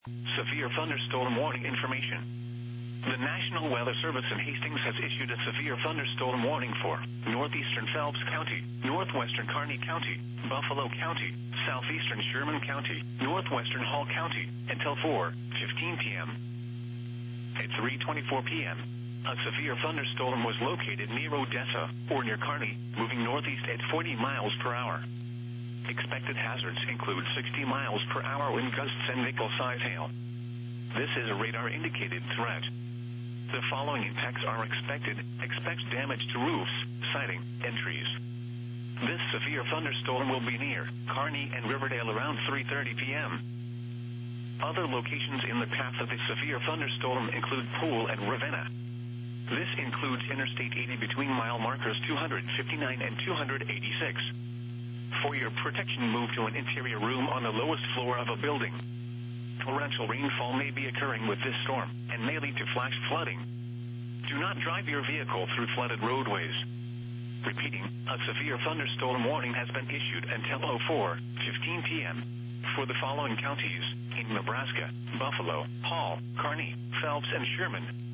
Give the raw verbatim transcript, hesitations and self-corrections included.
Severe thunderstorm warning information. The National Weather Service in Hastings has issued a severe thunderstorm warning for northeastern Phelps County, northwestern Kearney County, Buffalo County, southeastern Sherman County, northwestern Hall County, until four fifteen p.m. At three twenty-four p.m., a severe thunderstorm was located near Odessa, or near Kearney, moving northeast at forty miles per hour. Expected hazards include sixty miles per hour wind gusts and nickel-size hail. This is a radar-indicated threat. The following impacts are expected. Expect damage to roofs, siding, and trees. This severe thunderstorm will be near Kearney and Riverdale around three thirty p.m. Other locations in the path of the severe thunderstorm include Poole and Ravenna. This includes Interstate eighty between mile markers two fifty-nine and two eighty-six. For your protection, move to an interior room on the lowest floor of a building. Torrential rainfall may be occurring with this storm and may lead to flash flooding. Do not drive your vehicle through flooded roadways. Repeating, a severe thunderstorm warning has been issued until four fifteen p.m. for the following counties in Nebraska: Buffalo, Hall, Kearney, Phelps, and Sherman.